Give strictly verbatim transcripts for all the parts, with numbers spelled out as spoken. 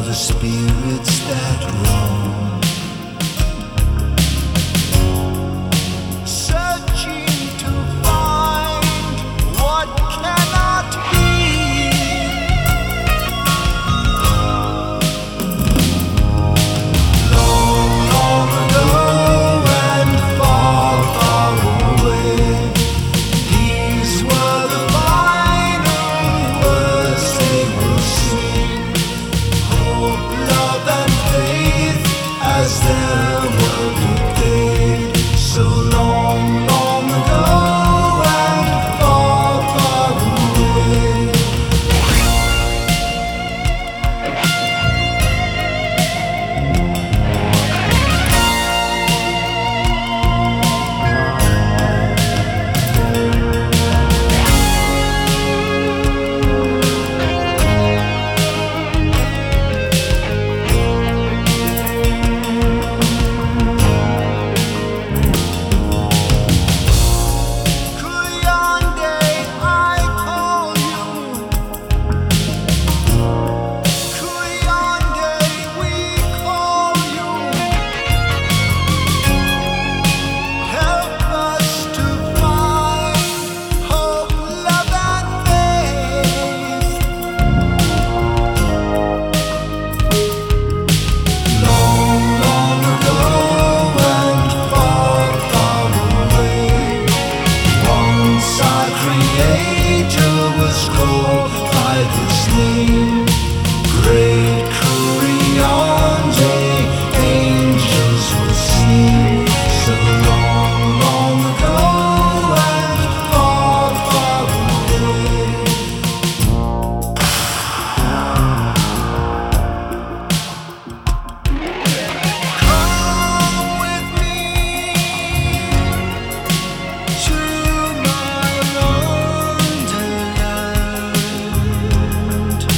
the spirits that roam, searching to find what cannot be. Long, long ago and far, far away, these were the final words they will sing. Hope, love and faith as their world decayed. So long, long ago and far, far away. Great Kuriande, angels would sing. So long, long ago and far, far away. Come with me to my wonderland.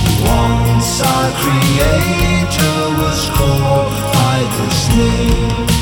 Creator was called by this name.